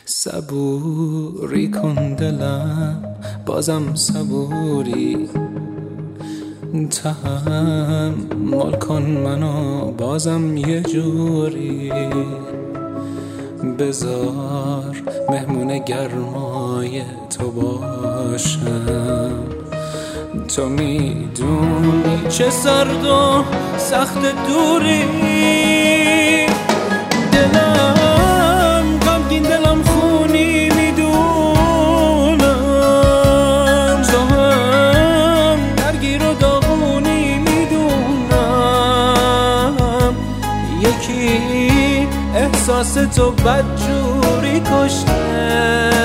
صبوری کن دلم، بازم صبوری، تحمل کن منو بازم یه جوری. بذار مهمون گرمای تو باشم، تو میدونی چه سرد و سخت دوری. دلم غمگین، دلم خونی، میدونم تو هم درگیر و داغونی، میدونم یکی احساس تو بدجوری کشته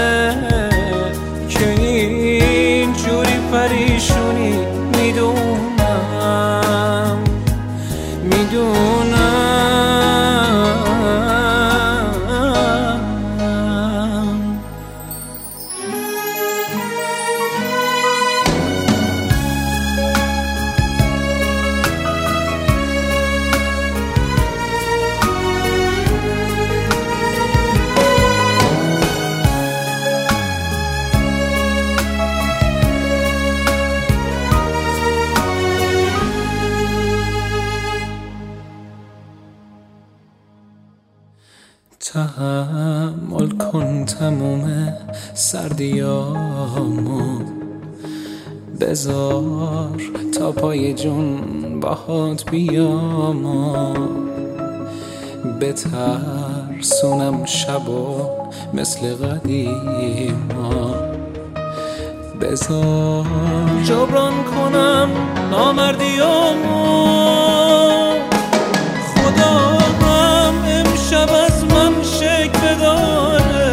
که این جوری پریشونی، میدونم میدونم. تحمل کن تموم سردیامو، بذار تا پای جون باهات بیام و بترسونم شبا مثل قدیما. بذار جبران کنم نامردیامو، خدا هم امشب از من شکوه داره،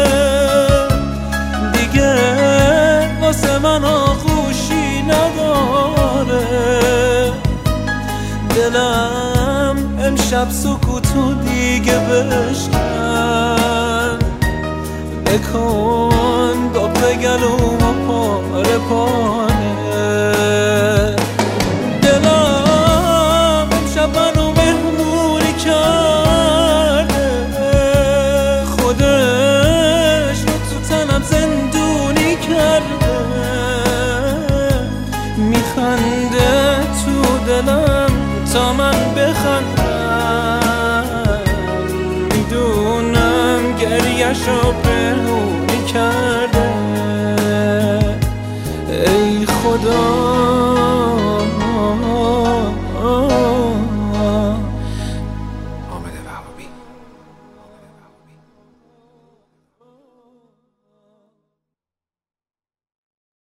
دیگه واسه من آغوشی نداره. دلم امشب سکوتو دیگه بشکن، بکن داغ گلوم و پاره پاره. دلم امشب منو مهمونی کرده، خودش رو تو تنم زندونی کرده. میخنده تو دلم تا من بخندم، میدونم گریه‌شو پنهونی کرده. ای خدا